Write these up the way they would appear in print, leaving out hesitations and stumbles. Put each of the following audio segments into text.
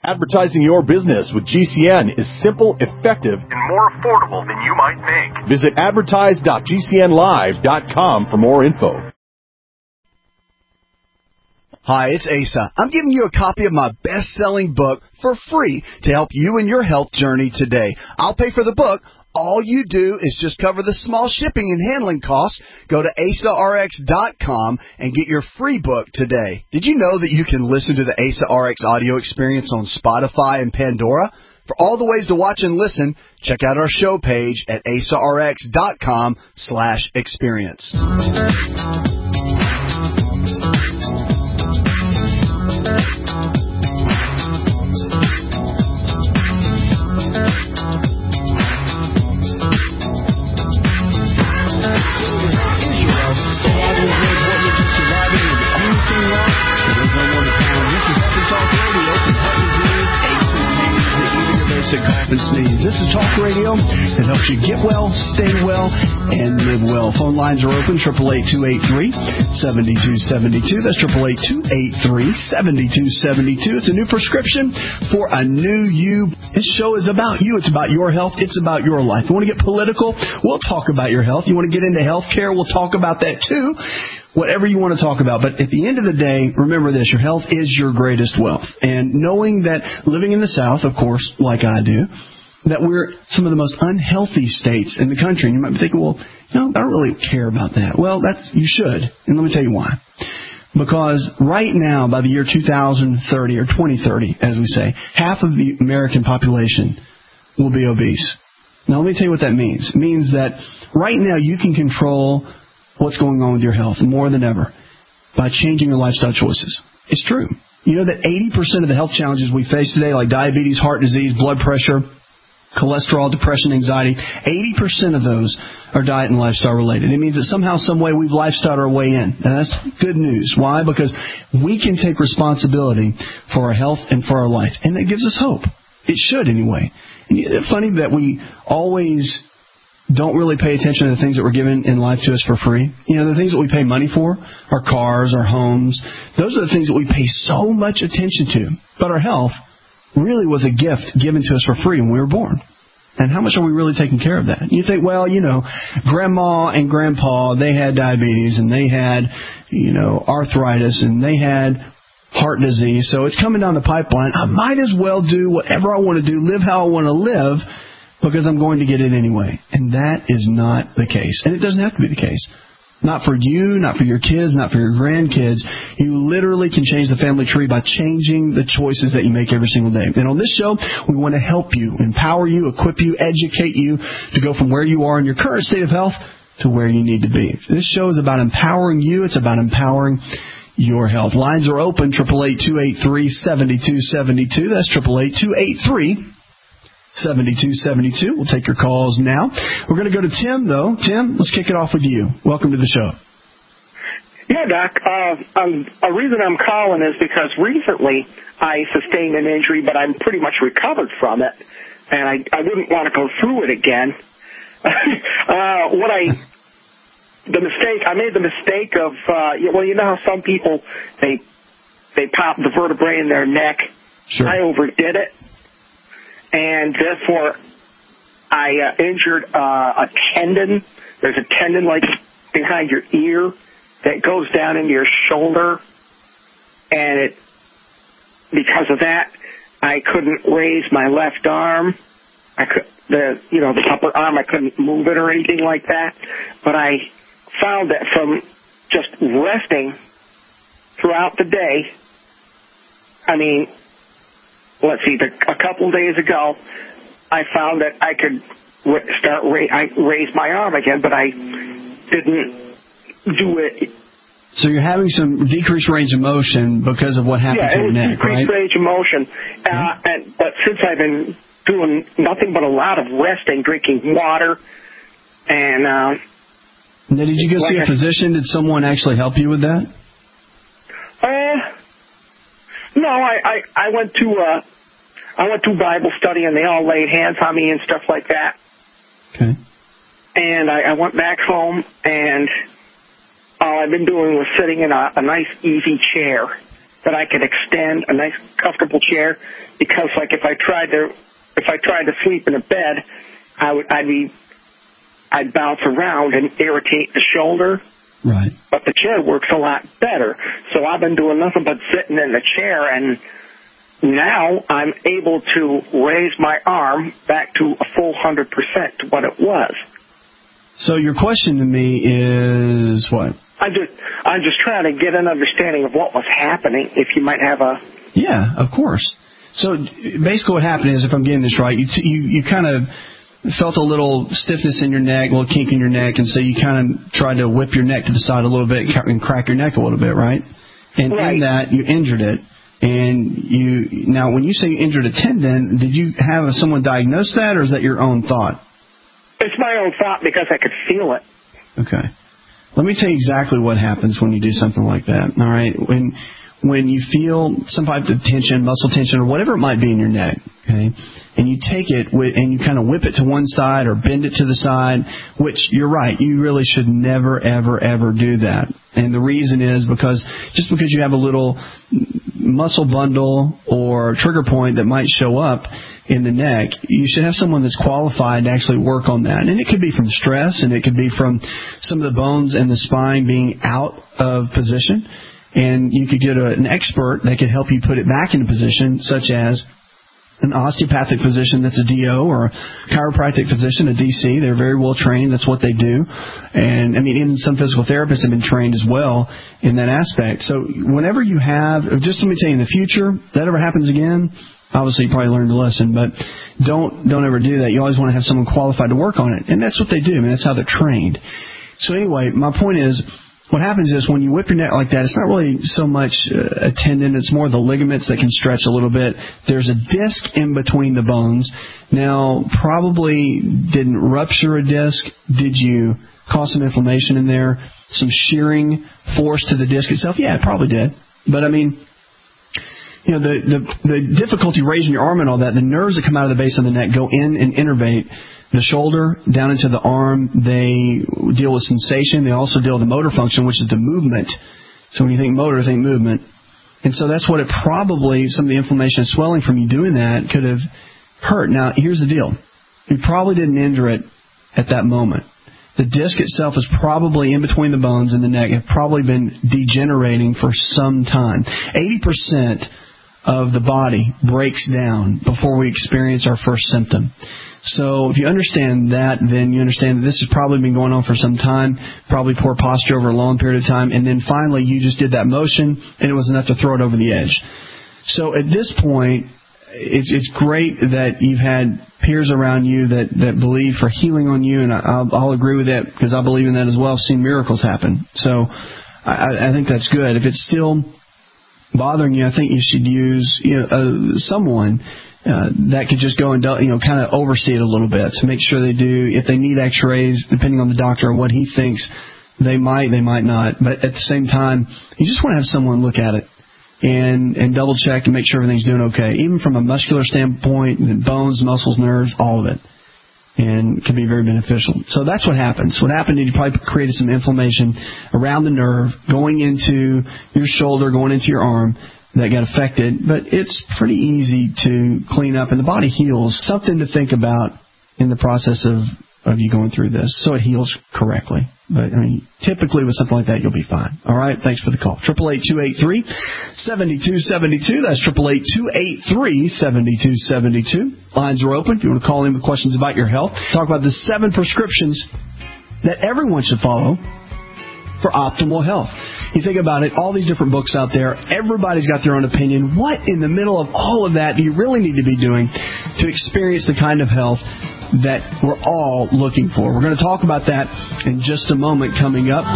Advertising your business with GCN is simple, effective, and more affordable than you might think. Visit advertise.gcnlive.com for more info. Hi, it's Asa. I'm giving you a copy of my best-selling book for free to help you in your health journey today. I'll pay for the book. All you do is just cover the small shipping and handling costs. Go to AsaRx.com and get your free book today. Did you know that you can listen to the Asa RX audio experience on Spotify and Pandora? For all the ways to watch and listen, check out our show page at AsaRx.com/experience. This is Talk Radio that helps you get well, stay well, and live well. Phone lines are open, 888-283-7272. That's 888-283-7272. It's a new prescription for a new you. This show is about you. It's about your health. It's about your life. You want to get political? We'll talk about your health. You want to get into health care? We'll talk about that too. Whatever you want to talk about. But at the end of the day, remember this, your health is your greatest wealth. And knowing that living in the South, of course, like I do, that we're some of the most unhealthy states in the country. And you might be thinking, well, I don't really care about that. Well, you should. And let me tell you why. Because right now, by the year 2030 or 2030, as we say, half of the American population will be obese. Now, let me tell you what that means. It means that right now you can control what's going on with your health more than ever by changing your lifestyle choices. It's true. You know that 80% of the health challenges we face today, like diabetes, heart disease, blood pressure, cholesterol, depression, anxiety, 80% of those are diet and lifestyle related. It means that somehow, some way, we've lifestyled our way in. And that's good news. Why? Because we can take responsibility for our health and for our life. And that gives us hope. It should, anyway. And it's funny that we always don't really pay attention to the things that were given in life to us for free. The things that we pay money for, our cars, our homes, those are the things that we pay so much attention to. But our health really was a gift given to us for free when we were born. And how much are we really taking care of that? And you think, well, Grandma and Grandpa, they had diabetes and they had, arthritis and they had heart disease. So it's coming down the pipeline. I might as well do whatever I want to do, live how I want to live, because I'm going to get it anyway. And that is not the case. And it doesn't have to be the case. Not for you, not for your kids, not for your grandkids. You literally can change the family tree by changing the choices that you make every single day. And on this show, we want to help you, empower you, equip you, educate you to go from where you are in your current state of health to where you need to be. This show is about empowering you. It's about empowering your health. Lines are open, 888-283-7272. That's 888-283-7272. We'll take your calls now. We're going to go to Tim, though. Tim, let's kick it off with you. Welcome to the show. Yeah, Doc. A reason I'm calling is because recently I sustained an injury, but I'm pretty much recovered from it, and I wouldn't want to go through it again. I made the mistake of, you know how some people, they pop the vertebrae in their neck. Sure. I overdid it. And therefore, I injured a tendon. There's a tendon like behind your ear that goes down into your shoulder. And because of that, I couldn't raise my left arm. The upper arm, I couldn't move it or anything like that. But I found that from just resting throughout the day, a couple days ago, I found that I could raise my arm again, but I didn't do it. So you're having some decreased range of motion because of what happened to your neck, right? Yeah, decreased range of motion. But since I've been doing nothing but a lot of resting, drinking water, and... now, did you go see a physician? Did someone actually help you with that? No, I went to Bible study, and they all laid hands on me and stuff like that. Okay. And I went back home, and all I've been doing was sitting in a nice, easy chair that I could extend a nice, comfortable chair, because like if I tried to sleep in a bed, I'd bounce around and irritate the shoulder. Right. But the chair works a lot better. So I've been doing nothing but sitting in the chair, and now I'm able to raise my arm back to a full 100% to what it was. So your question to me is what? I'm just trying to get an understanding of what was happening, if you might have a... Yeah, of course. So basically what happened is, if I'm getting this right, you kind of felt a little stiffness in your neck, a little kink in your neck, and so you kind of tried to whip your neck to the side a little bit and crack your neck a little bit, right? And right. In that, you injured it. And now when you say you injured a tendon, did you have someone diagnose that, or is that your own thought? It's my own thought because I could feel it. Okay. Let me tell you exactly what happens when you do something like that, all right? When you feel some type of tension, muscle tension, or whatever it might be in your neck, okay, and you take it and you kind of whip it to one side or bend it to the side, which you're right, you really should never, ever, ever do that. And the reason is because just because you have a little muscle bundle or trigger point that might show up in the neck, you should have someone that's qualified to actually work on that. And it could be from stress, and it could be from some of the bones and the spine being out of position. And you could get an expert that could help you put it back into position, such as an osteopathic physician that's a DO, or a chiropractic physician, a DC. They're very well trained. That's what they do. And, I mean, even some physical therapists have been trained as well in that aspect. So whenever you have, just let me tell you, in the future, if that ever happens again, obviously you probably learned a lesson, but don't ever do that. You always want to have someone qualified to work on it. And that's what they do. I mean, that's how they're trained. So anyway, my point is, what happens is when you whip your neck like that, it's not really so much a tendon. It's more the ligaments that can stretch a little bit. There's a disc in between the bones. Now, probably didn't rupture a disc. Did you cause some inflammation in there? Some shearing force to the disc itself? Yeah, it probably did. But, I mean, you know, the difficulty raising your arm and all that, the nerves that come out of the base of the neck go in and innervate the shoulder down into the arm. They deal with sensation. They also deal with the motor function, which is the movement. So when you think motor, think movement. And so that's what it probably, some of the inflammation and swelling from you doing that could have hurt. Now, here's the deal. You probably didn't injure it at that moment. The disc itself is probably in between the bones and the neck, have probably been degenerating for some time. 80% of the body breaks down before we experience our first symptom. So if you understand that, then you understand that this has probably been going on for some time, probably poor posture over a long period of time, and then finally you just did that motion, and it was enough to throw it over the edge. So at this point, it's great that you've had peers around you that believe for healing on you, and I'll agree with that because I believe in that as well. I've seen miracles happen. So I think that's good. If it's still bothering you, I think you should use someone that could just go and kind of oversee it a little bit to make sure they do. If they need X-rays, depending on the doctor and what he thinks, they might not. But at the same time, you just want to have someone look at it and double check and make sure everything's doing okay, even from a muscular standpoint, the bones, muscles, nerves, all of it. And it can be very beneficial. So that's what happens. What happened is you probably created some inflammation around the nerve going into your shoulder, going into your arm, that got affected. But it's pretty easy to clean up, and the body heals. Something to think about in the process of you going through this, so it heals correctly. But, I mean, typically with something like that, you'll be fine. All right? Thanks for the call. 888-283-7272. That's 888-283-7272. Lines are open if you want to call in with questions about your health. Talk about the 7 prescriptions that everyone should follow for optimal health. You think about it, all these different books out there, everybody's got their own opinion. What in the middle of all of that do you really need to be doing to experience the kind of health that we're all looking for? We're going to talk about that in just a moment coming up.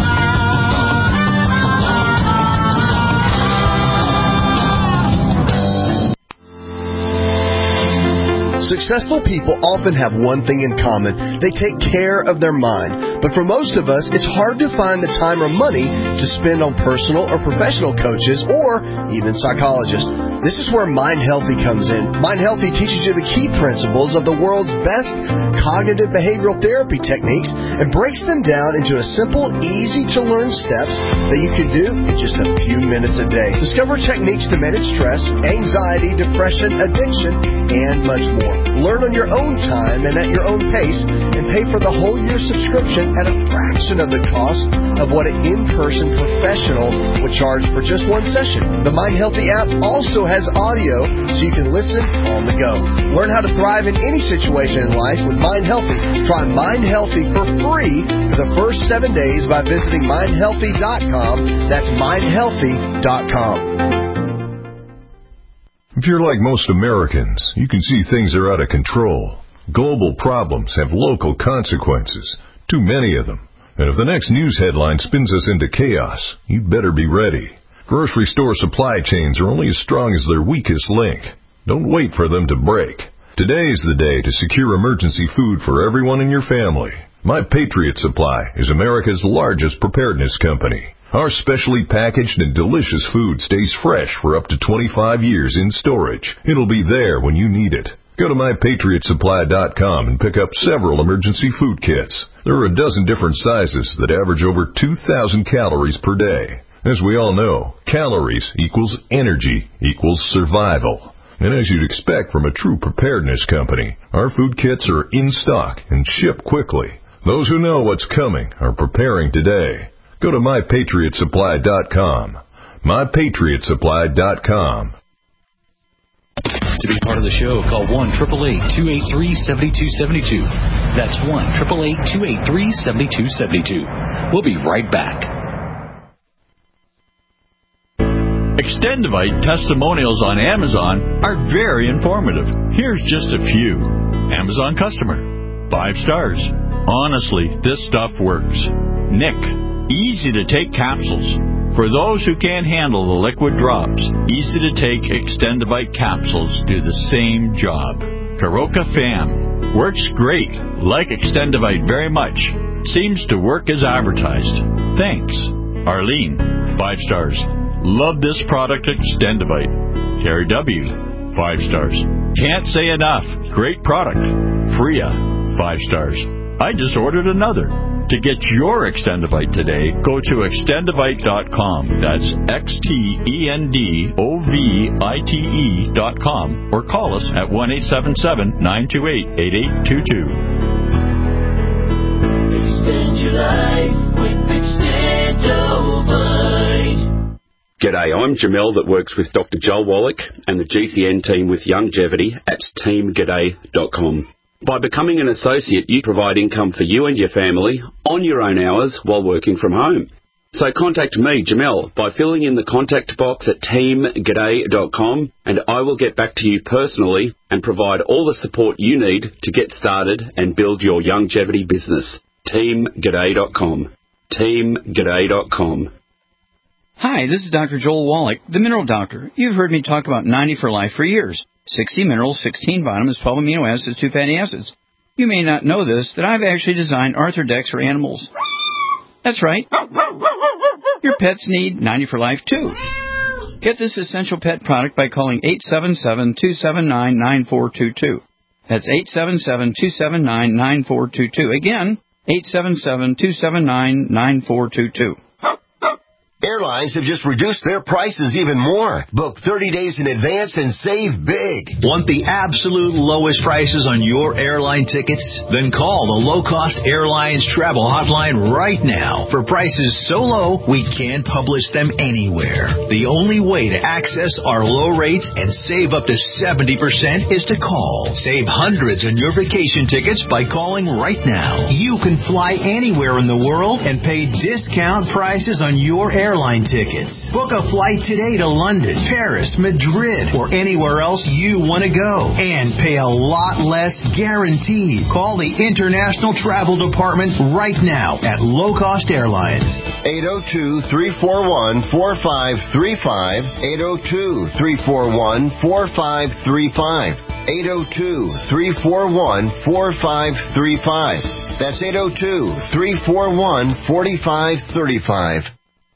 Successful people often have one thing in common. They take care of their mind. But for most of us, it's hard to find the time or money to spend on personal or professional coaches or even psychologists. This is where Mind Healthy comes in. Mind Healthy teaches you the key principles of the world's best cognitive behavioral therapy techniques and breaks them down into a simple, easy-to-learn steps that you can do in just a few minutes a day. Discover techniques to manage stress, anxiety, depression, addiction, and much more. Learn on your own time and at your own pace, and pay for the whole year subscription at a fraction of the cost of what an in-person professional would charge for just one session. The Mind Healthy app also has audio so you can listen on the go. Learn how to thrive in any situation in life with Mind Healthy. Try Mind Healthy for free for the first 7 days by visiting mindhealthy.com. That's mindhealthy.com. If you're like most Americans, you can see things are out of control. Global problems have local consequences, too many of them. And if the next news headline spins us into chaos, you'd better be ready. Grocery store supply chains are only as strong as their weakest link. Don't wait for them to break. Today is the day to secure emergency food for everyone in your family. My Patriot Supply is America's largest preparedness company. Our specially packaged and delicious food stays fresh for up to 25 years in storage. It'll be there when you need it. Go to MyPatriotSupply.com and pick up several emergency food kits. There are a dozen different sizes that average over 2,000 calories per day. As we all know, calories equals energy equals survival. And as you'd expect from a true preparedness company, our food kits are in stock and ship quickly. Those who know what's coming are preparing today. Go to MyPatriotSupply.com. MyPatriotSupply.com. To be part of the show, call 1-888-283-7272. That's 1-888-283-7272. We'll be right back. Extendivite testimonials on Amazon are very informative. Here's just a few. Amazon customer. 5 stars. Honestly, this stuff works. Nick. Easy to take capsules. For those who can't handle the liquid drops, easy to take Extendivite capsules do the same job. Karoka Fam. Works great. Like Extendivite very much. Seems to work as advertised. Thanks. Arlene. 5 stars. Love this product, Extendivite. Terry W. 5 stars. Can't say enough. Great product. Freya. 5 stars. I just ordered another. To get your Extendivite today, go to Extendivite.com. That's XTENDOVITE.com or call us at 1-877-928-8822. Extend your life with Extendivite. G'day, I'm Jamel that works with Dr. Joel Wallach and the GCN team with Longevity at teamg'day.com. By becoming an associate, you provide income for you and your family on your own hours while working from home. So contact me, Jamel, by filling in the contact box at teamg'day.com, and I will get back to you personally and provide all the support you need to get started and build your longevity business. teamg'day.com. teamg'day.com. Hi, this is Dr. Joel Wallach, the Mineral Doctor. You've heard me talk about 90 for Life for years. 60 minerals, 16 vitamins, 12 amino acids, 2 fatty acids. You may not know this, that I've actually designed Arthrodex for animals. That's right. Your pets need 90 for Life, too. Get this essential pet product by calling 877-279-9422. That's 877-279-9422. Again, 877-279-9422. Airlines have just reduced their prices even more. Book 30 days in advance and save big. Want the absolute lowest prices on your airline tickets? Then call the Low Cost Airlines Travel Hotline right now for prices so low we can't publish them anywhere. The only way to access our low rates and save up to 70% is to call. Save hundreds on your vacation tickets by calling right now. You can fly anywhere in the world and pay discount prices on your airline tickets. Book a flight today to London, Paris, Madrid, or anywhere else you want to go. And pay a lot less guaranteed. Call the International Travel Department right now at Low Cost Airlines. 802-341-4535. 802-341-4535. 802-341-4535. That's 802-341-4535.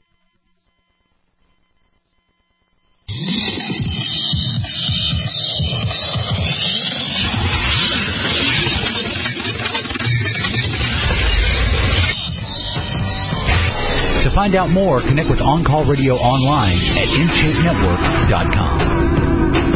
To find out more, connect with On Call Radio online at InShapeNetwork.com.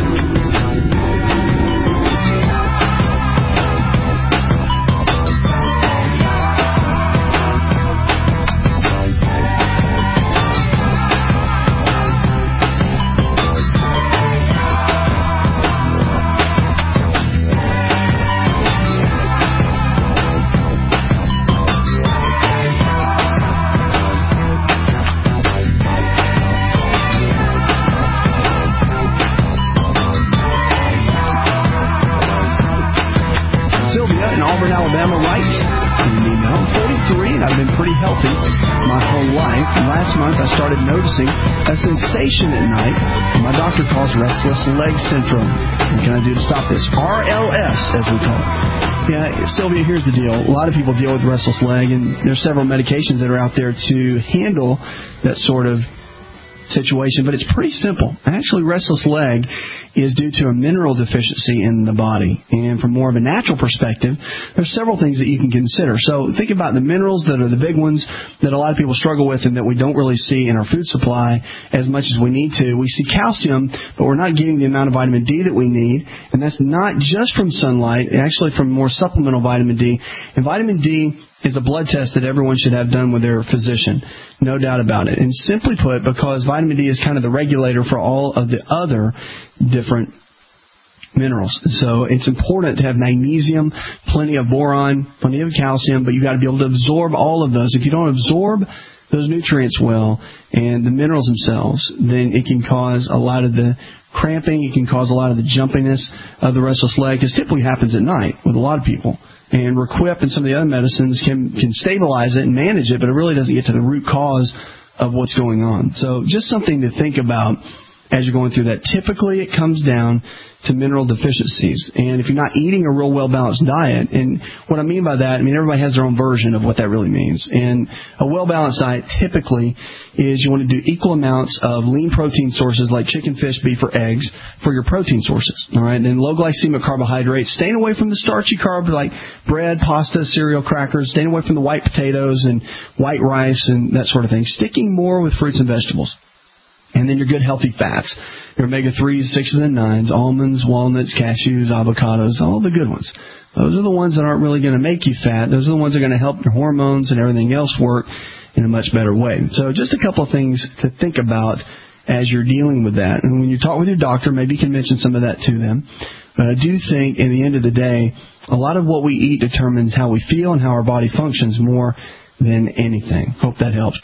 A sensation at night. My doctor calls restless leg syndrome. What can I do to stop this? RLS, as we call it. Yeah, Sylvia, here's the deal. A lot of people deal with restless leg, and there's several medications that are out there to handle that sort of situation, but it's pretty simple. Actually, restless leg is due to a mineral deficiency in the body. And from more of a natural perspective, there's several things that you can consider. So think about the minerals that are the big ones that a lot of people struggle with and that we don't really see in our food supply as much as we need to. We see calcium, but we're not getting the amount of vitamin D that we need. And that's not just from sunlight, actually from more supplemental vitamin D. And vitamin D is a blood test that everyone should have done with their physician. No doubt about it. And simply put, because vitamin D is kind of the regulator for all of the other different minerals. So it's important to have magnesium, plenty of boron, plenty of calcium, but you've got to be able to absorb all of those. If you don't absorb those nutrients well and the minerals themselves, then it can cause a lot of the cramping, it can cause a lot of the jumpiness of the restless leg, because typically happens at night with a lot of people. And Requip and some of the other medicines can stabilize it and manage it, but it really doesn't get to the root cause of what's going on. So just something to think about as you're going through that. Typically, it comes down to mineral deficiencies. And if you're not eating a real well-balanced diet, and what I mean by that, everybody has their own version of what that really means. And a well-balanced diet typically is you want to do equal amounts of lean protein sources like chicken, fish, beef, or eggs for your protein sources. All right, and then low glycemic carbohydrates, staying away from the starchy carbs like bread, pasta, cereal, crackers, staying away from the white potatoes and white rice and that sort of thing. Sticking more with fruits and vegetables. And then your good healthy fats, your omega-3s, 6s, and 9s, almonds, walnuts, cashews, avocados, all the good ones. Those are the ones that aren't really going to make you fat. Those are the ones that are going to help your hormones and everything else work in a much better way. So just a couple of things to think about as you're dealing with that. And when you talk with your doctor, maybe you can mention some of that to them. But I do think, in the end of the day, a lot of what we eat determines how we feel and how our body functions more than anything. Hope that helps.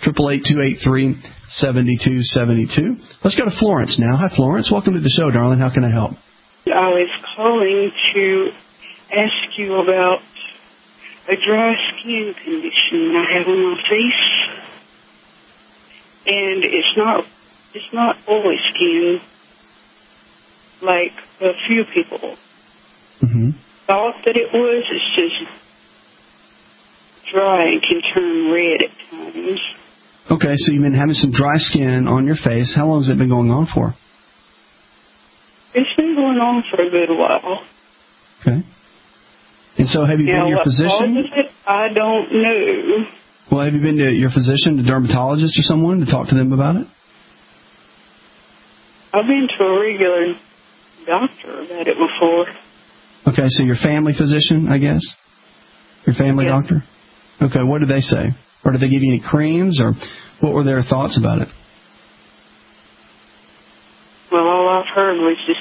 888-283-7272. Let's go to Florence now. Hi, Florence. Welcome to the show, darling. How can I help? I was calling to ask you about a dry skin condition I have on my face. And it's not oily skin like a few people thought that it was. It's just dry and can turn red at times. Okay, so you've been having some dry skin on your face. How long has it been going on for? It's been going on for a good while. Okay. And so have you been to your physician? What causes it, I don't know. Well, have you been to your physician, a dermatologist or someone, to talk to them about it? I've been to a regular doctor about it before. Okay, so your family physician, I guess? Your family doctor? Okay, what did they say? Or did they give you any creams, or what were their thoughts about it? Well, all I've heard was just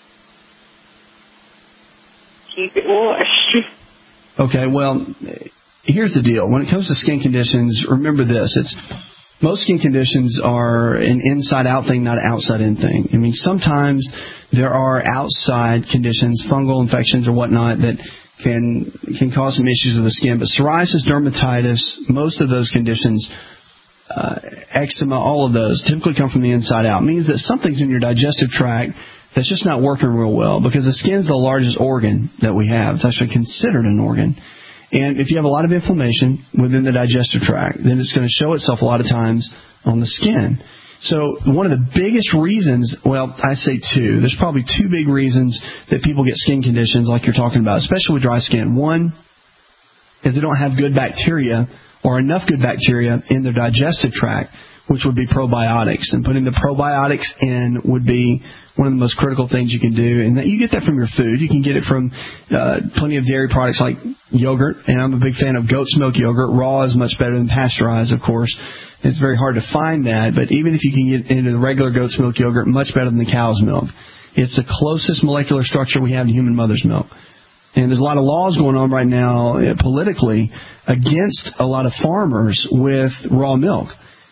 keep it washed. Okay, well, here's the deal. When it comes to skin conditions, remember this. Most skin conditions are an inside-out thing, not an outside-in thing. Sometimes there are outside conditions, fungal infections or whatnot, that can cause some issues with the skin. But psoriasis, dermatitis, most of those conditions, eczema, all of those, typically come from the inside out. It means that something's in your digestive tract that's just not working real well, because the skin's the largest organ that we have. It's actually considered an organ. And if you have a lot of inflammation within the digestive tract, then it's going to show itself a lot of times on the skin. So one of the biggest reasons, well, I say two. There's probably two big reasons that people get skin conditions like you're talking about, especially with dry skin. One is they don't have good bacteria or enough good bacteria in their digestive tract, which would be probiotics. And putting the probiotics in would be one of the most critical things you can do. And you get that from your food. You can get it from plenty of dairy products like yogurt. And I'm a big fan of goat's milk yogurt. Raw is much better than pasteurized, of course. It's very hard to find that. But even if you can get into the regular goat's milk yogurt, much better than the cow's milk. It's the closest molecular structure we have to human mother's milk. And there's a lot of laws going on right now politically against a lot of farmers with raw milk.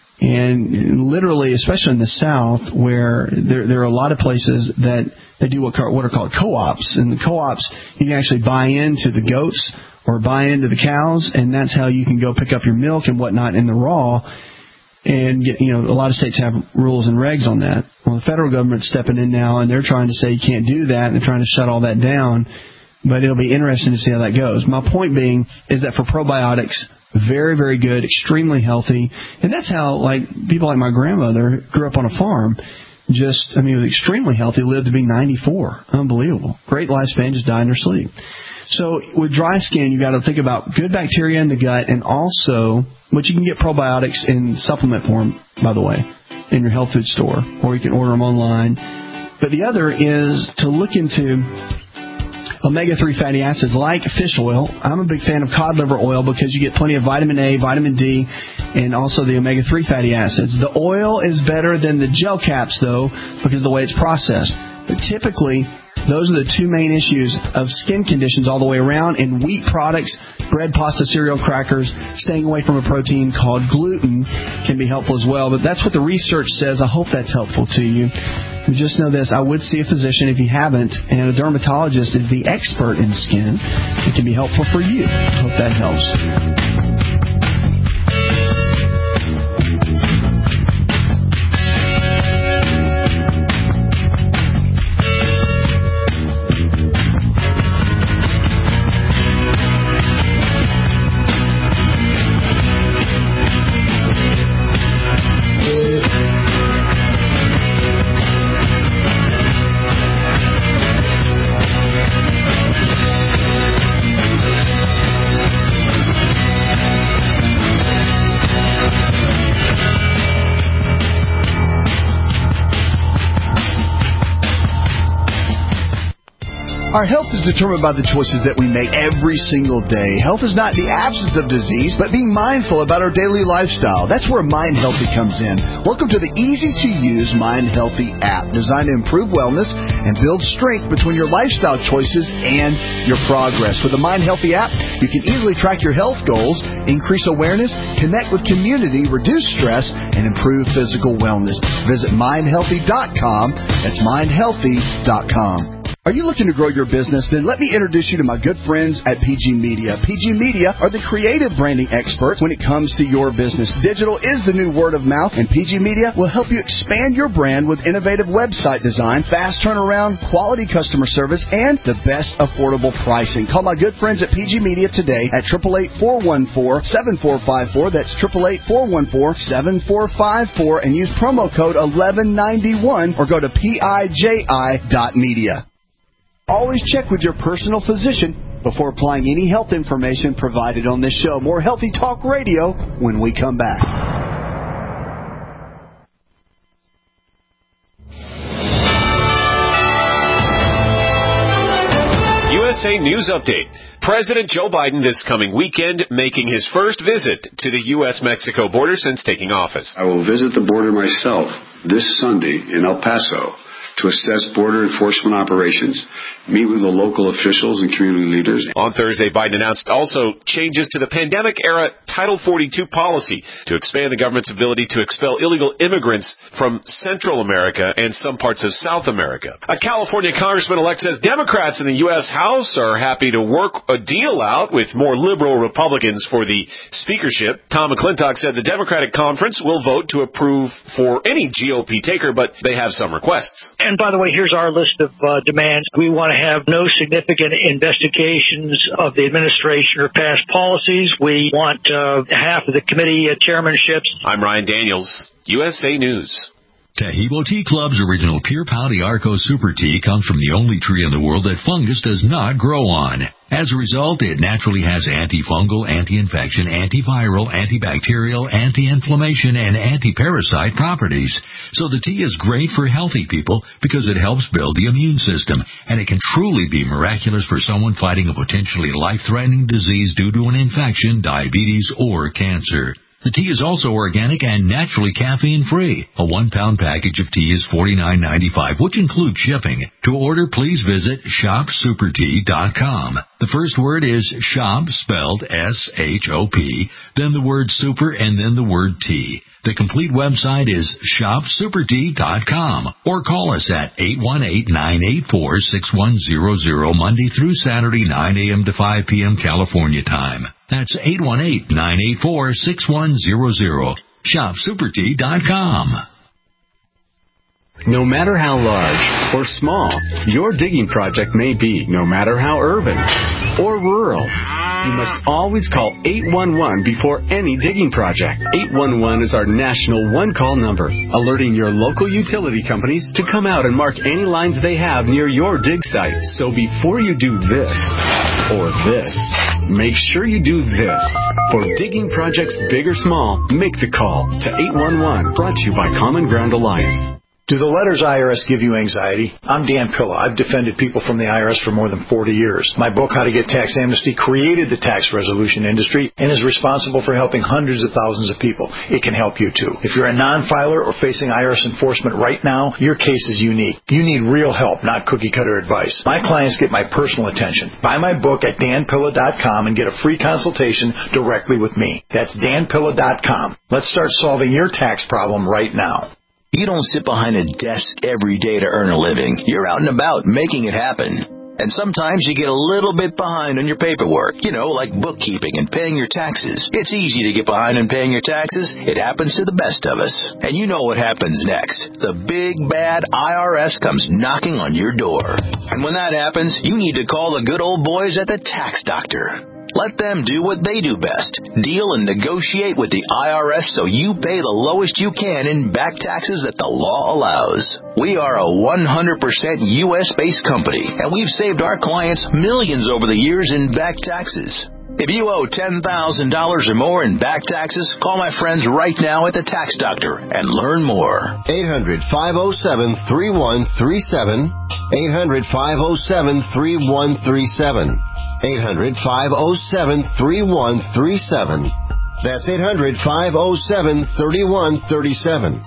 And literally, especially in the South, where there are a lot of places that they do what are called co-ops. And the co-ops, you can actually buy into the goats or buy into the cows, and that's how you can go pick up your milk and whatnot in the raw. And get, a lot of states have rules and regs on that. Well, the federal government's stepping in now, and they're trying to say you can't do that, and they're trying to shut all that down. But it'll be interesting to see how that goes. My point being is that for probiotics, very, very good, extremely healthy. And that's how, people like my grandmother grew up on a farm. Was extremely healthy, lived to be 94. Unbelievable. Great lifespan, just died in her sleep. So with dry skin, you got to think about good bacteria in the gut, and also, but you can get probiotics in supplement form, by the way, in your health food store, or you can order them online. But the other is to look into omega-3 fatty acids like fish oil. I'm a big fan of cod liver oil because you get plenty of vitamin A, vitamin D, and also the omega-3 fatty acids. The oil is better than the gel caps, though, because of the way it's processed. But typically, those are the two main issues of skin conditions all the way around. And wheat products, bread, pasta, cereal, crackers, staying away from a protein called gluten can be helpful as well. But that's what the research says. I hope that's helpful to you. Just know this, I would see a physician if you haven't, and a dermatologist is the expert in skin. It can be helpful for you. I hope that helps. Our health is determined by the choices that we make every single day. Health is not the absence of disease, but being mindful about our daily lifestyle. That's where Mind Healthy comes in. Welcome to the easy-to-use Mind Healthy app, designed to improve wellness and build strength between your lifestyle choices and your progress. With the Mind Healthy app, you can easily track your health goals, increase awareness, connect with community, reduce stress, and improve physical wellness. Visit mindhealthy.com. That's mindhealthy.com. Are you looking to grow your business? Then let me introduce you to my good friends at PG Media. PG Media are the creative branding experts when it comes to your business. Digital is the new word of mouth, and PG Media will help you expand your brand with innovative website design, fast turnaround, quality customer service, and the best affordable pricing. Call my good friends at PG Media today at 888-414-7454. That's 888-414-7454, and use promo code 1191 or go to PIJI.media. Always check with your personal physician before applying any health information provided on this show. More Healthy Talk Radio when we come back. USA News Update. President Joe Biden this coming weekend making his first visit to the U.S.-Mexico border since taking office. I will visit the border myself this Sunday in El Paso to assess border enforcement operations meet with the local officials and community leaders. On Thursday, Biden announced also changes to the pandemic-era Title 42 policy to expand the government's ability to expel illegal immigrants from Central America and some parts of South America. A California congressman-elect says Democrats in the U.S. House are happy to work a deal out with more liberal Republicans for the speakership. Tom McClintock said the Democratic conference will vote to approve for any GOP taker, but they have some requests. And by the way, here's our list of demands. We want to have no significant investigations of the administration or past policies. We want half of the committee chairmanships. I'm Ryan Daniels, USA News. Taheebo Tea Club's original Pure Pau Arco Super Tea comes from the only tree in the world that fungus does not grow on. As a result, it naturally has antifungal, anti-infection, antiviral, antibacterial, anti-inflammation, and anti-parasite properties. So the tea is great for healthy people because it helps build the immune system, and it can truly be miraculous for someone fighting a potentially life-threatening disease due to an infection, diabetes, or cancer. The tea is also organic and naturally caffeine-free. A 1-pound package of tea is $49.95, which includes shipping. To order, please visit shopsupertea.com. The first word is shop, spelled S-H-O-P, then the word super, and then the word tea. The complete website is shopsupertea.com, or call us at 818-984-6100 Monday through Saturday, 9 a.m. to 5 p.m. California time. That's 818-984-6100. shopsupertea.com. No matter how large or small your digging project may be, no matter how urban or rural, you must always call 811 before any digging project. 811 is our national one-call number, alerting your local utility companies to come out and mark any lines they have near your dig site. So before you do this or this, make sure you do this. For digging projects big or small, make the call to 811. Brought to you by Common Ground Alliance. Do the letters IRS give you anxiety? I'm Dan Pilla. I've defended people from the IRS for more than 40 years. My book, How to Get Tax Amnesty, created the tax resolution industry and is responsible for helping hundreds of thousands of people. It can help you too. If you're a non-filer or facing IRS enforcement right now, your case is unique. You need real help, not cookie-cutter advice. My clients get my personal attention. Buy my book at danpilla.com and get a free consultation directly with me. That's danpilla.com. Let's start solving your tax problem right now. You don't sit behind a desk every day to earn a living. You're out and about making it happen. And sometimes you get a little bit behind on your paperwork, like bookkeeping and paying your taxes. It's easy to get behind on paying your taxes. It happens to the best of us. And you know what happens next. The big, bad IRS comes knocking on your door. And when that happens, you need to call the good old boys at the Tax Doctor. Let them do what they do best. Deal and negotiate with the IRS so you pay the lowest you can in back taxes that the law allows. We are a 100% U.S.-based company, and we've saved our clients millions over the years in back taxes. If you owe $10,000 or more in back taxes, call my friends right now at the Tax Doctor and learn more. 800-507-3137. 800-507-3137. 800-507-3137. That's 800-507-3137.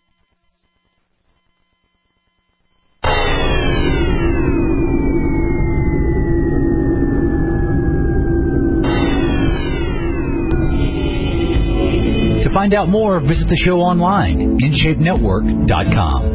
To find out more, visit the show online, InShapeNetwork.com.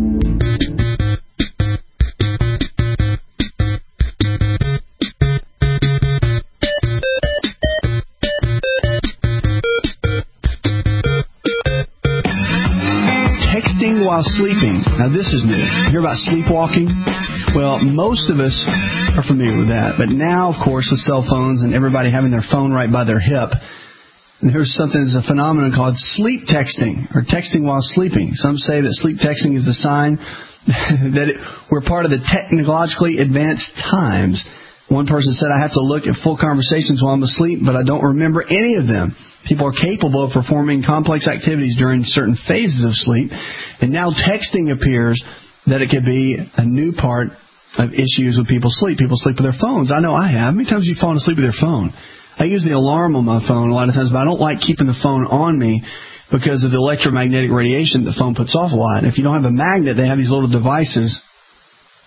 While sleeping. Now, this is new. You hear about sleepwalking? Well, most of us are familiar with that. But now, of course, with cell phones and everybody having their phone right by their hip, there's something that's a phenomenon called sleep texting, or texting while sleeping. Some say that sleep texting is a sign that we're part of the technologically advanced times. One person said, I have to look at full conversations while I'm asleep, but I don't remember any of them. People are capable of performing complex activities during certain phases of sleep. And now texting appears that it could be a new part of issues with people's sleep. People sleep with their phones. I know I have. How many times have you fallen asleep with your phone? I use the alarm on my phone a lot of times, but I don't like keeping the phone on me because of the electromagnetic radiation the phone puts off a lot. If you don't have a magnet, they have these little devices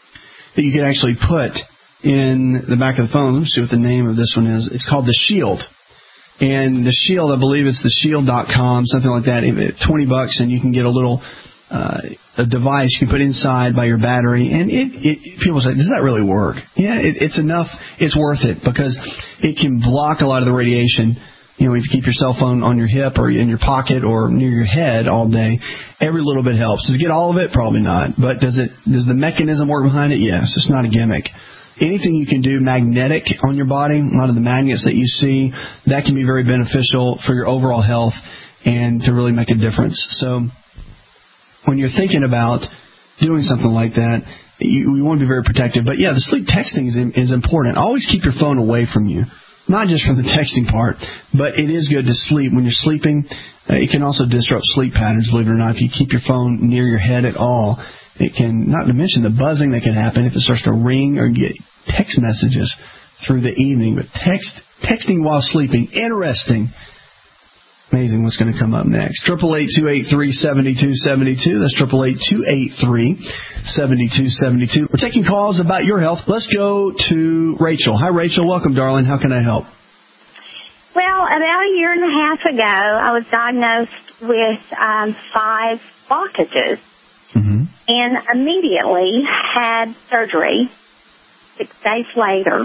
that you can actually put in the back of the phone. Let me see what the name of this one is. It's called the Shield. And the Shield, I believe it's theshield.com, something like that. $20, and you can get a little a device you can put inside by your battery. And people say, does that really work? Yeah, it's enough. It's worth it because it can block a lot of the radiation. You know, if you keep your cell phone on your hip or in your pocket or near your head all day, every little bit helps. Does it get all of it? Probably not. But does the mechanism work behind it? Yes. It's not a gimmick. Anything you can do magnetic on your body, a lot of the magnets that you see, that can be very beneficial for your overall health and to really make a difference. So when you're thinking about doing something like that, you want to be very protective. But, yeah, the sleep texting is important. Always keep your phone away from you, not just from the texting part, but it is good to sleep. When you're sleeping, it can also disrupt sleep patterns, believe it or not. If you keep your phone near your head at all, it can, not to mention the buzzing that can happen if it starts to ring or get text messages through the evening. But texting while sleeping, interesting. Amazing what's going to come up next. 888-283-7272. That's 888-283-7272. We're taking calls about your health. Let's go to Rachel. Hi, Rachel. Welcome, darling. How can I help? Well, about a year and a half ago, I was diagnosed with 5 blockages. Mm-hmm. And immediately had surgery 6 days later.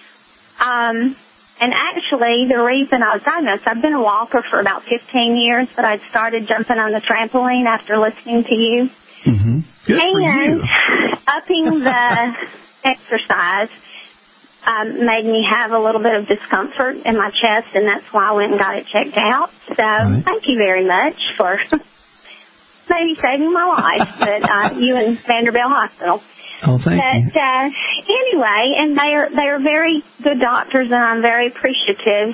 And actually, the reason I was diagnosed, I've been a walker for about 15 years, but I started jumping on the trampoline after listening to you. Mm-hmm. Good and for you. Upping the exercise made me have a little bit of discomfort in my chest, and that's why I went and got it checked out. So Thank you very much for maybe saving my life, but you and Vanderbilt Hospital. Oh, thank you. Anyway, and they are very good doctors, and I'm very appreciative.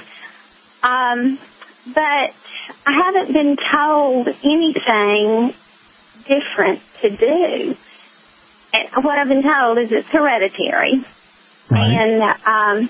But I haven't been told anything different to do. And what I've been told is it's hereditary. Right. And,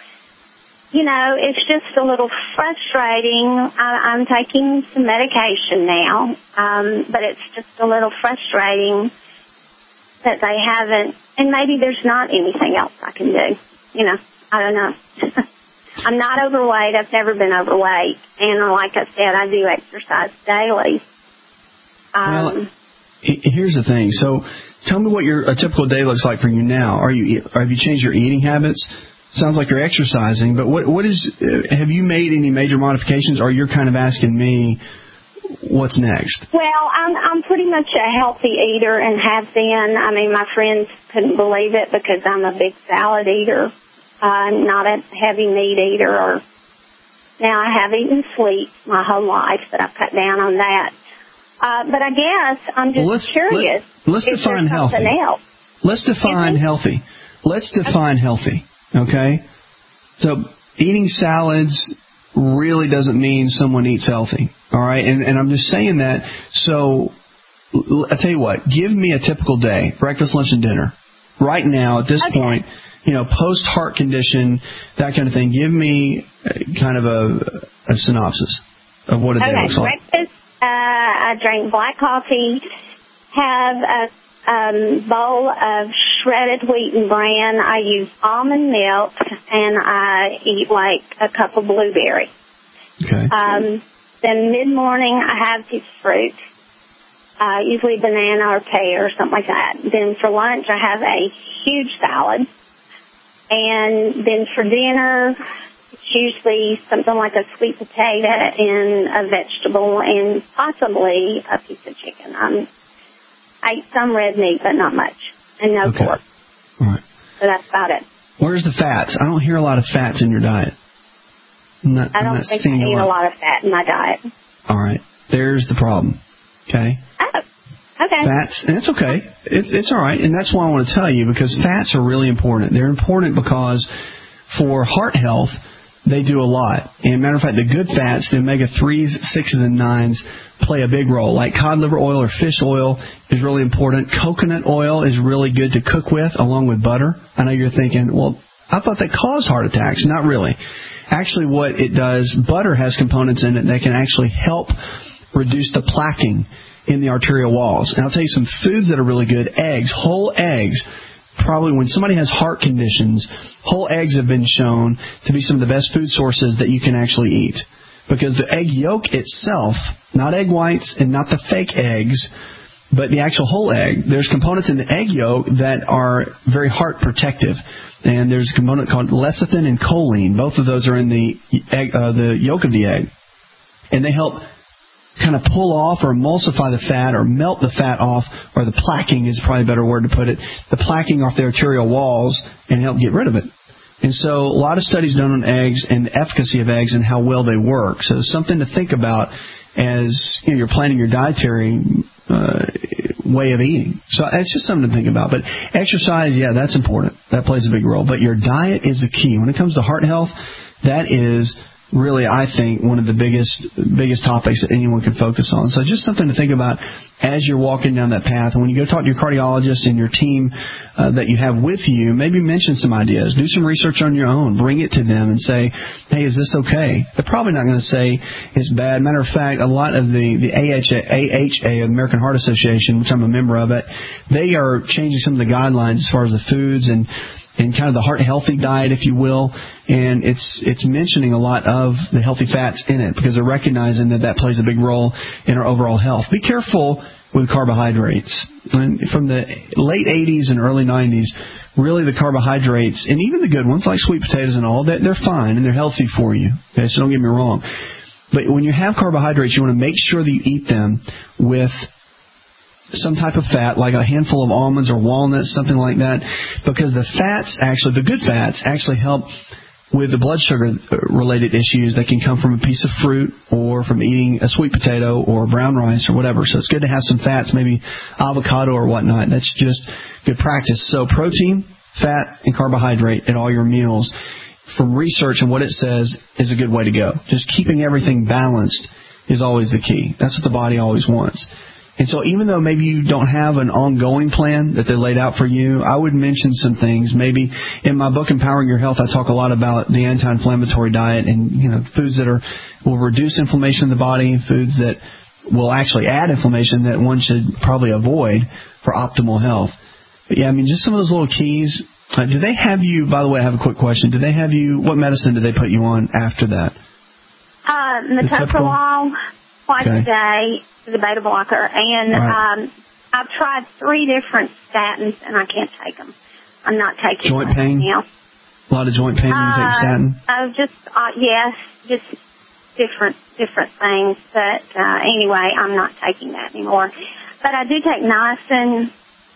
it's just a little frustrating. I'm taking some medication now, but it's just a little frustrating that they haven't, and maybe there's not anything else I can do. I don't know. I'm not overweight. I've never been overweight. And like I said, I do exercise daily. Well, here's the thing. So tell me what a typical day looks like for you now. Have you changed your eating habits? Sounds like you're exercising, but have you made any major modifications, or you're kind of asking me what's next? Well, I'm pretty much a healthy eater and have been. I mean, my friends couldn't believe it because I'm a big salad eater. I'm not a heavy meat eater. Now I have eaten sweets my whole life, but I've cut down on that. But I guess I'm just curious. Let's define healthy. Else. Let's define healthy. Let's define healthy. Okay? So eating salads really doesn't mean someone eats healthy. All right? And I'm just saying that. So I'll tell you what. Give me a typical day, breakfast, lunch, and dinner. Right now, at this point, post-heart condition, that kind of thing. Give me kind of a synopsis of what a day looks like. Breakfast, I drink black coffee, have a bowl of shredded wheat and bran. I use almond milk, and I eat like a cup of blueberry. Okay. Then mid-morning, I have piece of fruit, usually banana or pear or something like that. Then for lunch, I have a huge salad. And then for dinner, it's usually something like a sweet potato and a vegetable and possibly a piece of chicken. I eat some red meat, but not much, and no pork. All right. So that's about it. Where's the fats? I don't hear a lot of fats in your diet. I don't think I eat a lot of fat in my diet. All right. There's the problem. Okay? Oh, okay. Fats, and it's okay. It's all right, and that's why I want to tell you, because fats are really important. They're important because for heart health, they do a lot. And matter of fact, the good fats, the omega-3s, 6s, and 9s, play a big role. Like cod liver oil or fish oil is really important. Coconut oil is really good to cook with, along with butter. I know you're thinking, well, I thought that caused heart attacks. Not really. Actually, what it does, butter has components in it that can actually help reduce the plaquing in the arterial walls. And I'll tell you some foods that are really good. Eggs, whole eggs, probably when somebody has heart conditions, whole eggs have been shown to be some of the best food sources that you can actually eat. Because the egg yolk itself, not egg whites and not the fake eggs, but the actual whole egg, there's components in the egg yolk that are very heart protective. And there's a component called lecithin and choline. Both of those are in the yolk of the egg. And they help kind of pull off or emulsify the fat or melt the fat off, or the plaquing is probably a better word to put it, the plaquing off the arterial walls, and help get rid of it. And so a lot of studies done on eggs and the efficacy of eggs and how well they work. So something to think about as you're planning your dietary way of eating. So it's just something to think about. But exercise, yeah, that's important. That plays a big role. But your diet is the key. When it comes to heart health, that is really, I think, one of the biggest topics that anyone can focus on. So just something to think about as you're walking down that path. And when you go talk to your cardiologist and your team that you have with you, maybe mention some ideas. Do some research on your own. Bring it to them and say, hey, is this okay? They're probably not going to say it's bad. Matter of fact, a lot of the AHA, the American Heart Association, which I'm a member of it, they are changing some of the guidelines as far as the foods and kind of the heart healthy diet, if you will, and it's mentioning a lot of the healthy fats in it because they're recognizing that plays a big role in our overall health. Be careful with carbohydrates. And from the late 80s and early 90s, really the carbohydrates, and even the good ones like sweet potatoes and all, they're fine and they're healthy for you. Okay, so don't get me wrong. But when you have carbohydrates, you want to make sure that you eat them with some type of fat, like a handful of almonds or walnuts, something like that, because the good fats actually help with the blood sugar related issues that can come from a piece of fruit or from eating a sweet potato or brown rice or whatever. So it's good to have some fats, maybe avocado or whatnot. That's just good practice. So protein, fat, and carbohydrate at all your meals, from research and what it says, is a good way to go. Just keeping everything balanced is always the key. That's what the body always wants. And so even though maybe you don't have an ongoing plan that they laid out for you, I would mention some things. Maybe in my book, Empowering Your Health, I talk a lot about the anti-inflammatory diet and, foods that will reduce inflammation in the body, foods that will actually add inflammation that one should probably avoid for optimal health. But yeah, just some of those little keys. Do they have you, by the way, I have a quick question. Do they have you, what medicine did they put you on after that? Metoprolol, twice a day. The beta blocker, and right. I've tried 3 different statins, and I can't take them. I'm not taking joint pain. Else. A lot of joint pain when you take statin. Yes, just different things. But anyway, I'm not taking that anymore. But I do take niacin,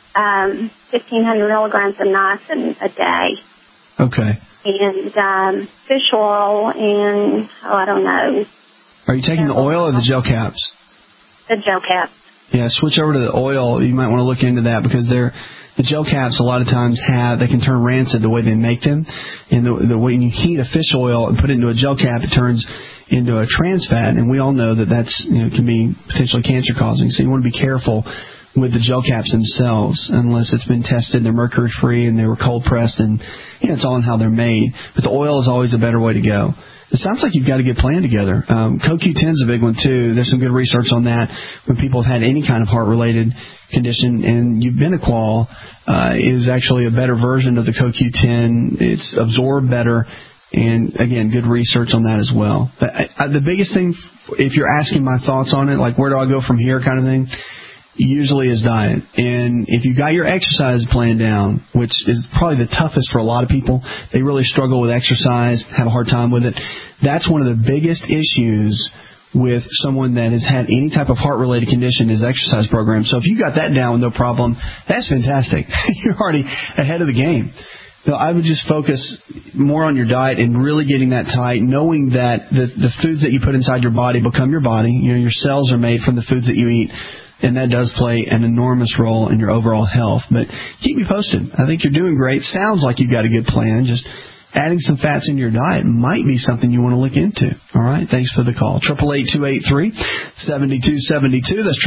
1,500 milligrams of niacin a day. Okay. And fish oil, and I don't know. Are you taking the oil or the gel caps? The gel caps. Yeah, switch over to the oil. You might want to look into that because the gel caps a lot of times they can turn rancid the way they make them. And the way you heat a fish oil and put it into a gel cap, it turns into a trans fat, and we all know that that's can be potentially cancer causing. So you want to be careful with the gel caps themselves unless it's been tested, they're mercury free and they were cold pressed, and it's all in how they're made. But the oil is always a better way to go. It sounds like you've got a good plan together. CoQ10 is a big one, too. There's some good research on that when people have had any kind of heart-related condition. And Ubiquinol is actually a better version of the CoQ10. It's absorbed better. And, again, good research on that as well. But the biggest thing, if you're asking my thoughts on it, like where do I go from here kind of thing, usually is diet. And if you got your exercise plan down, which is probably the toughest for a lot of people, they really struggle with exercise, have a hard time with it. That's one of the biggest issues with someone that has had any type of heart-related condition is exercise program. So if you got that down with no problem, that's fantastic. You're already ahead of the game. So I would just focus more on your diet and really getting that tight, knowing that the foods that you put inside your body become your body. Your cells are made from the foods that you eat. And that does play an enormous role in your overall health. But keep me posted. I think you're doing great. Sounds like you've got a good plan. Just adding some fats in your diet might be something you want to look into. All right, thanks for the call. 888-283-7272. That's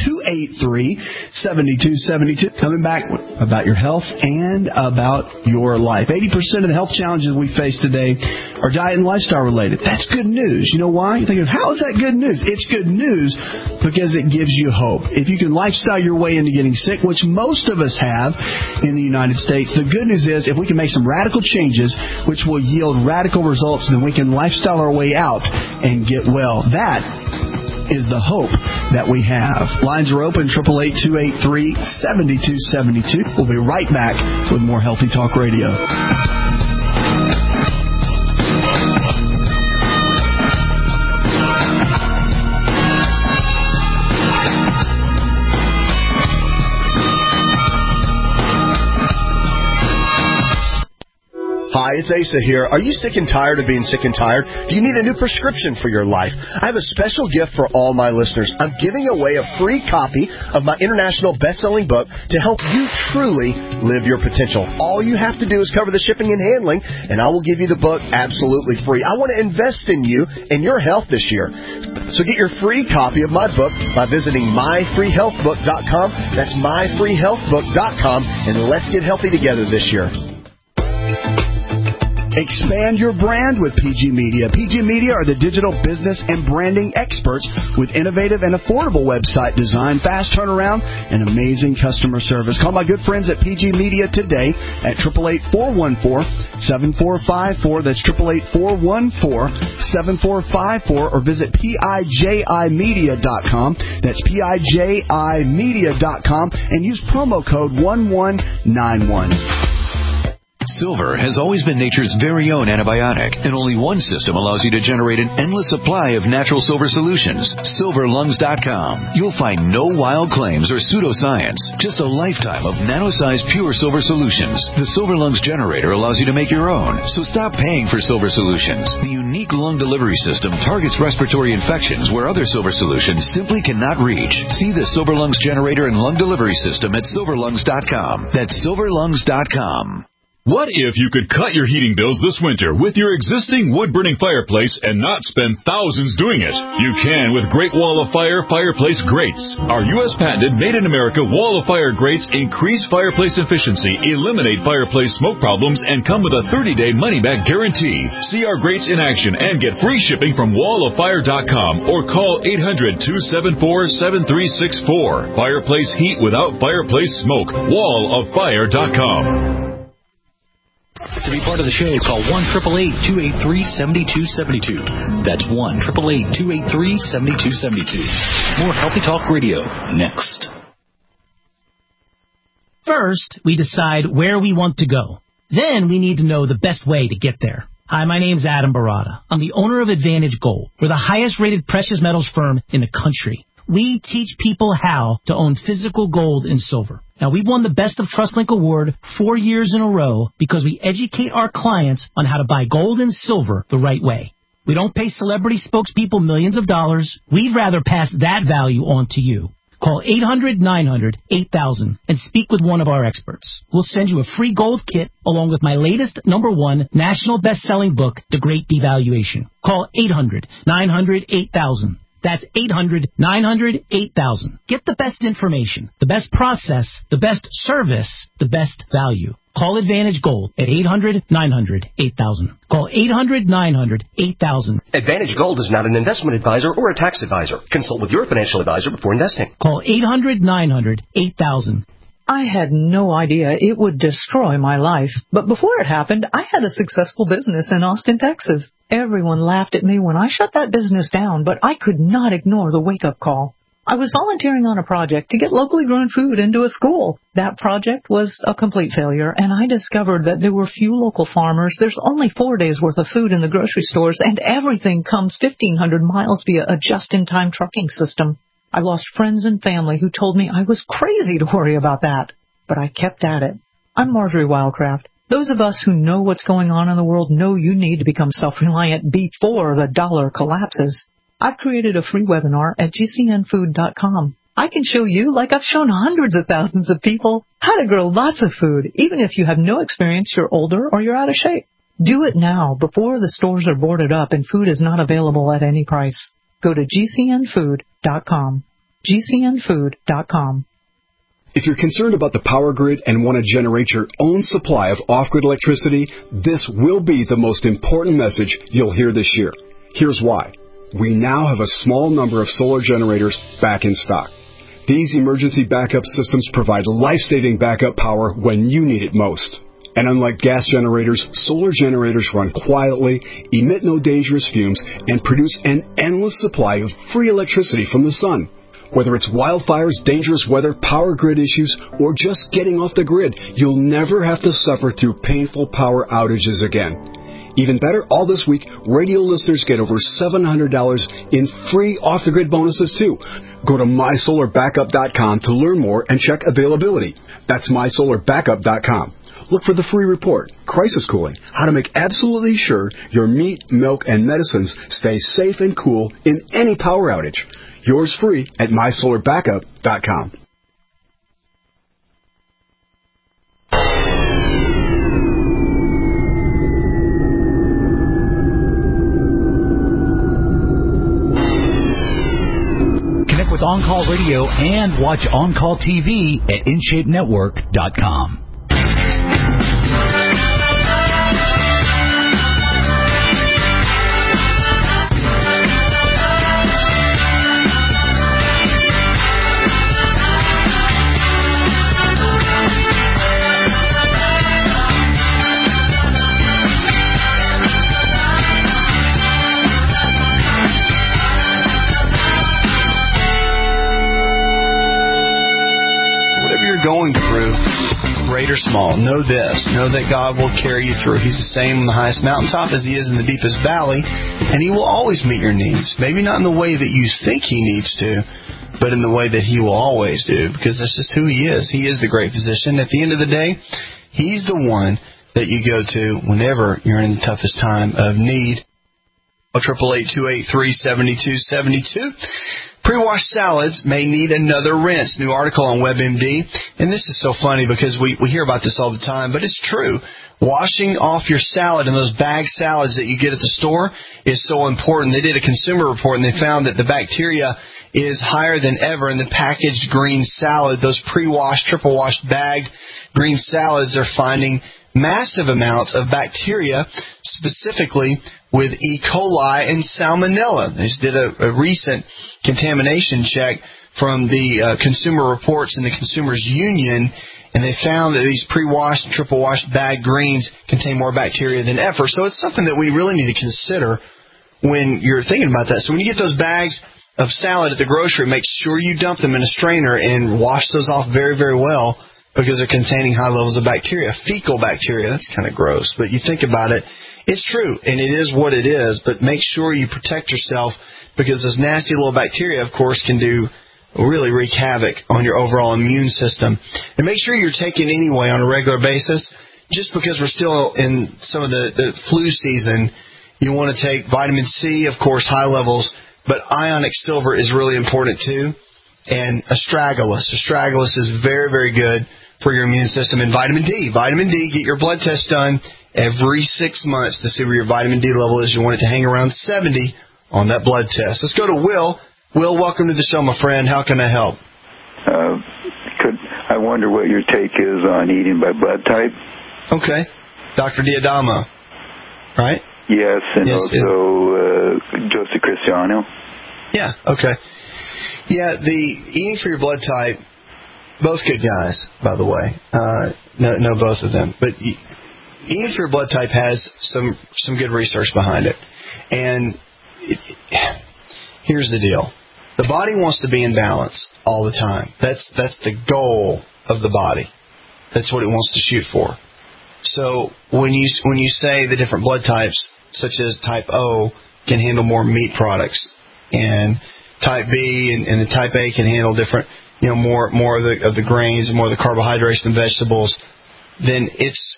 888-283-7272. Coming back about your health and about your life. 80% of the health challenges we face today are diet and lifestyle related. That's good news. You know why? You're thinking, how is that good news? It's good news because it gives you hope. If you can lifestyle your way into getting sick, which most of us have in the United States, the good news is if we can make some radical changes, which will yield radical results, then we can lifestyle our way out and get well. That is the hope that we have. Lines are open, 888-283-7272. We'll be right back with more Healthy Talk Radio. Hi, it's Asa here. Are you sick and tired of being sick and tired? Do you need a new prescription for your life? I have a special gift for all my listeners. I'm giving away a free copy of my international best-selling book to help you truly live your potential. All you have to do is cover the shipping and handling, and I will give you the book absolutely free. I want to invest in you and your health this year. So get your free copy of my book by visiting myfreehealthbook.com. That's myfreehealthbook.com, and let's get healthy together this year. Expand your brand with PG Media. PG Media are the digital business and branding experts with innovative and affordable website design, fast turnaround, and amazing customer service. Call my good friends at PG Media today at 888-414-7454. That's 888-414-7454, or visit PIJImedia.com. That's PIJImedia.com, and use promo code 1191. Silver has always been nature's very own antibiotic, and only one system allows you to generate an endless supply of natural silver solutions. SilverLungs.com. You'll find no wild claims or pseudoscience, just a lifetime of nano-sized pure silver solutions. The Silver Lungs generator allows you to make your own, so stop paying for silver solutions. The unique lung delivery system targets respiratory infections where other silver solutions simply cannot reach. See the Silver Lungs generator and lung delivery system at SilverLungs.com. That's SilverLungs.com. What if you could cut your heating bills this winter with your existing wood-burning fireplace and not spend thousands doing it? You can with Great Wall of Fire fireplace grates. Our U.S. patented made-in-America Wall of Fire grates increase fireplace efficiency, eliminate fireplace smoke problems, and come with a 30-day money-back guarantee. See our grates in action and get free shipping from walloffire.com or call 800-274-7364. Fireplace heat without fireplace smoke. walloffire.com. To be part of the show, call 1-888-283-7272. That's 1-888-283-7272. More Healthy Talk Radio next. First, we decide where we want to go. Then we need to know the best way to get there. Hi, my name's Adam Barada. I'm the owner of Advantage Gold. We're the highest-rated precious metals firm in the country. We teach people how to own physical gold and silver. Now, we've won the Best of TrustLink Award 4 years in a row because we educate our clients on how to buy gold and silver the right way. We don't pay celebrity spokespeople millions of dollars. We'd rather pass that value on to you. Call 800-900-8000 and speak with one of our experts. We'll send you a free gold kit along with my latest #1 national best-selling book, The Great Devaluation. Call 800-900-8000. That's 800-900-8000. Get the best information, the best process, the best service, the best value. Call Advantage Gold at 800-900-8000. Call 800-900-8000. Advantage Gold is not an investment advisor or a tax advisor. Consult with your financial advisor before investing. Call 800-900-8000. I had no idea it would destroy my life. But before it happened, I had a successful business in Austin, Texas. Everyone laughed at me when I shut that business down, but I could not ignore the wake-up call. I was volunteering on a project to get locally grown food into a school. That project was a complete failure, and I discovered that there were few local farmers. There's only 4 days' worth of food in the grocery stores, and everything comes 1,500 miles via a just-in-time trucking system. I lost friends and family who told me I was crazy to worry about that, but I kept at it. I'm Marjorie Wildcraft. Those of us who know what's going on in the world know you need to become self-reliant before the dollar collapses. I've created a free webinar at gcnfood.com. I can show you, like I've shown hundreds of thousands of people, how to grow lots of food, even if you have no experience, you're older, or you're out of shape. Do it now before the stores are boarded up and food is not available at any price. Go to GCNfood.com. GCNfood.com. If you're concerned about the power grid and want to generate your own supply of off-grid electricity, this will be the most important message you'll hear this year. Here's why. We now have a small number of solar generators back in stock. These emergency backup systems provide life-saving backup power when you need it most. And unlike gas generators, solar generators run quietly, emit no dangerous fumes, and produce an endless supply of free electricity from the sun. Whether it's wildfires, dangerous weather, power grid issues, or just getting off the grid, you'll never have to suffer through painful power outages again. Even better, all this week, radio listeners get over $700 in free off-the-grid bonuses, too. Go to mysolarbackup.com to learn more and check availability. That's mysolarbackup.com. Look for the free report, Crisis Cooling, how to make absolutely sure your meat, milk, and medicines stay safe and cool in any power outage. Yours free at mysolarbackup.com. Connect with On-Call Radio and watch On-Call TV at InShapeNetwork.com. Going through, great or small, know this. Know that God will carry you through. He's the same on the highest mountaintop as He is in the deepest valley, and He will always meet your needs. Maybe not in the way that you think He needs to, but in the way that He will always do, because that's just who He is. He is the great physician. At the end of the day, He's the one that you go to whenever you're in the toughest time of need. 888-283-7272. Pre-washed salads may need another rinse. New article on WebMD. And this is so funny because we hear about this all the time, but it's true. Washing off your salad and those bag salads that you get at the store is so important. They did a consumer report and they found that the bacteria is higher than ever in the packaged green salad. Those pre-washed, triple-washed bagged green salads are finding massive amounts of bacteria, specifically with E. coli and salmonella. They just did a recent contamination check from the Consumer Reports and the Consumers Union, and they found that these pre-washed and triple-washed bagged greens contain more bacteria than ever. So it's something that we really need to consider when you're thinking about that. So when you get those bags of salad at the grocery, make sure you dump them in a strainer and wash those off very, very well, because they're containing high levels of bacteria. Fecal bacteria, that's kind of gross. But you think about it, it's true, and it is what it is, but make sure you protect yourself, because those nasty little bacteria, of course, can really wreak havoc on your overall immune system. And make sure you're taking anyway on a regular basis. Just because we're still in some of the flu season, you want to take vitamin C, of course, high levels, but ionic silver is really important too. And astragalus. Astragalus is very, very good for your immune system. And vitamin D. Vitamin D, get your blood test done every 6 months to see where your vitamin D level is. You want it to hang around 70 on that blood test. Let's go to Will. Will, welcome to the show, my friend. How can I help? I wonder what your take is on eating by blood type. Okay. Dr. Diadama, right? Yes, and also Joseph Cristiano. Yeah, okay. Yeah, the eating for your blood type, both good guys, by the way. Know both of them. But eating for your blood type has some good research behind it. And here's the deal. The body wants to be in balance all the time. That's the goal of the body. That's what it wants to shoot for. So when you say the different blood types, such as type O, can handle more meat products, and type B and the type A can handle different, more of the grains and more of the carbohydrates than vegetables, then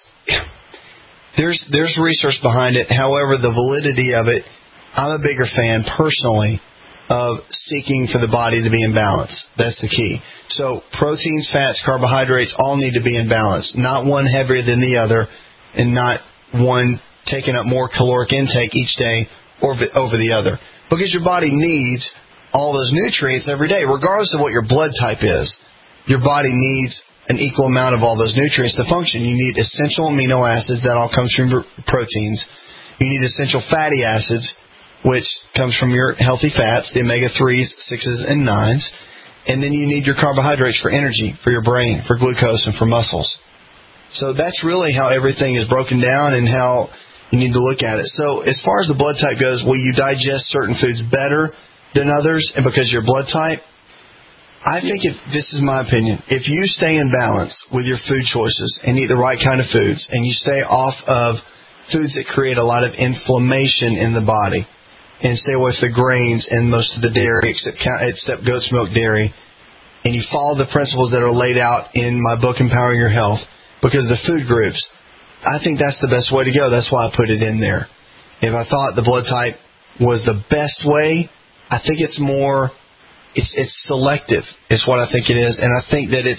there's research behind it. However, the validity of it, I'm a bigger fan personally of seeking for the body to be in balance. That's the key. So proteins, fats, carbohydrates all need to be in balance. Not one heavier than the other, and not one taking up more caloric intake each day over the other. Because your body needs all those nutrients every day, regardless of what your blood type is. Your body needs an equal amount of all those nutrients to function. You need essential amino acids, that all comes from your proteins. You need essential fatty acids, which comes from your healthy fats, the omega-3s, 6s, and 9s. And then you need your carbohydrates for energy, for your brain, for glucose, and for muscles. So that's really how everything is broken down and how you need to look at it. So as far as the blood type goes, will you digest certain foods better than others? And because your blood type, I think this is my opinion, if you stay in balance with your food choices and eat the right kind of foods, and you stay off of foods that create a lot of inflammation in the body, and stay away from the grains and most of the dairy except goat's milk dairy, and you follow the principles that are laid out in my book, Empowering Your Health, because of the food groups, I think that's the best way to go. That's why I put it in there. If I thought the blood type was the best way, I think it's more, it's selective is what I think it is. And I think that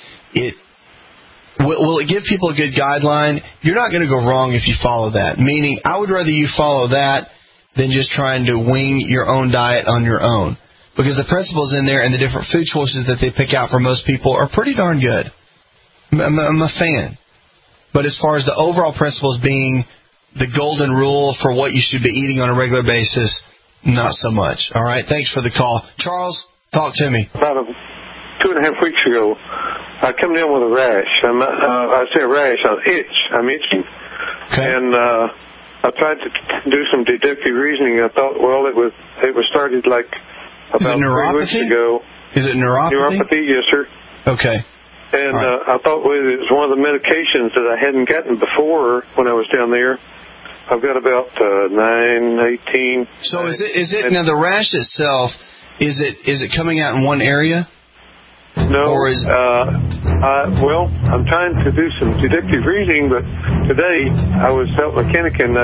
will it give people a good guideline? You're not going to go wrong if you follow that. Meaning, I would rather you follow that than just trying to wing your own diet on your own. Because the principles in there and the different food choices that they pick out for most people are pretty darn good. I'm a fan. But as far as the overall principles being the golden rule for what you should be eating on a regular basis, not so much. All right, thanks for the call. Charles, talk to me. About 2.5 weeks ago, I come down with a rash. I say a rash, an itch. I'm itching. Okay. And I tried to do some deductive reasoning. I thought, well, it was started like about 3 weeks ago. Is it neuropathy? Neuropathy, yes, sir. Okay. And I thought it was one of the medications that I hadn't gotten before when I was down there. I've got about 9, 18. So is it now the rash itself? Is it coming out in one area? No. Or is well, I'm trying to do some deductive reasoning, but today I was felt mechanic, and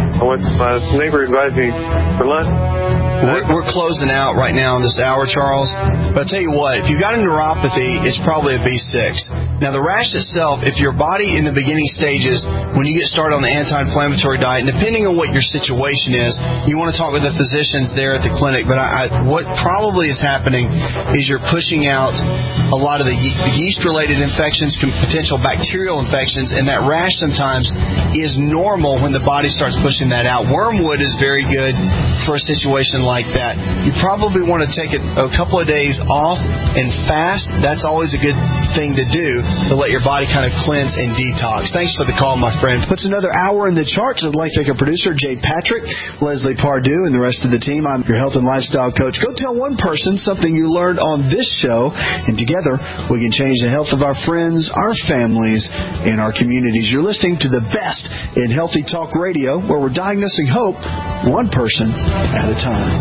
my neighbor advised me for lunch. We're closing out right now in this hour, Charles. But I'll tell you what, if you've got a neuropathy, it's probably a B6. Now, the rash itself, if your body in the beginning stages, when you get started on the anti-inflammatory diet, and depending on what your situation is, you want to talk with the physicians there at the clinic. But what probably is happening is you're pushing out a lot of the yeast-related infections, potential bacterial infections, and that rash sometimes is normal when the body starts pushing that out. Wormwood is very good for a situation like that. You probably want to take a couple of days off and fast. That's always a good thing to do to let your body kind of cleanse and detox. Thanks for the call, my friend. Puts another hour in the charts. I'd like to thank our producer, Jay Patrick, Leslie Pardue, and the rest of the team. I'm your health and lifestyle coach. Go tell one person something you learned on this show, and together we can change the health of our friends, our families, and our communities. You're listening to the best in Healthy Talk Radio, where we're diagnosing hope one person at a time.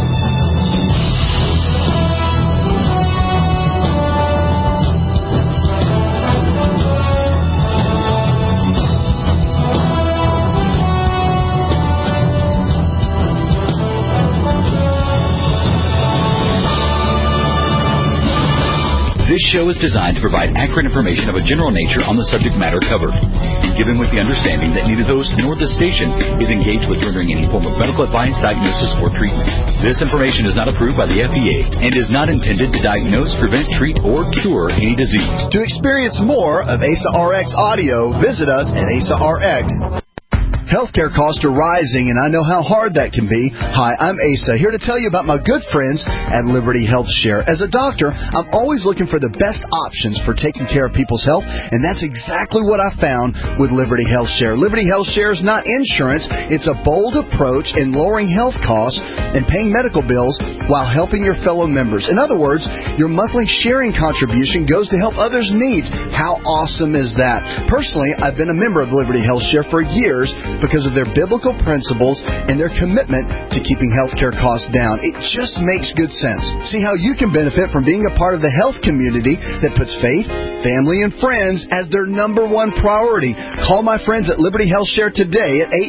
This show is designed to provide accurate information of a general nature on the subject matter covered, given with the understanding that neither the host nor the station is engaged with rendering any form of medical advice, diagnosis, or treatment. This information is not approved by the FDA and is not intended to diagnose, prevent, treat, or cure any disease. To experience more of ASA RX audio, visit us at ASARX. Healthcare costs are rising, and I know how hard that can be. Hi, I'm Asa, here to tell you about my good friends at Liberty Health Share. As a doctor, I'm always looking for the best options for taking care of people's health, and that's exactly what I found with Liberty Health Share. Liberty Health Share is not insurance. It's a bold approach in lowering health costs and paying medical bills while helping your fellow members. In other words, your monthly sharing contribution goes to help others' needs. How awesome is that? Personally, I've been a member of Liberty Health Share for years, because of their biblical principles and their commitment to keeping healthcare costs down. It just makes good sense. See how you can benefit from being a part of the health community that puts faith, family, and friends as their number one priority. Call my friends at Liberty Health Share today at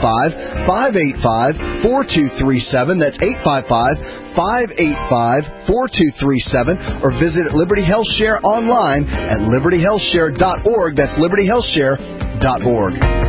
855-585-4237. That's 855-585-4237. Or visit Liberty Health Share online at libertyhealthshare.org. That's libertyhealthshare.org.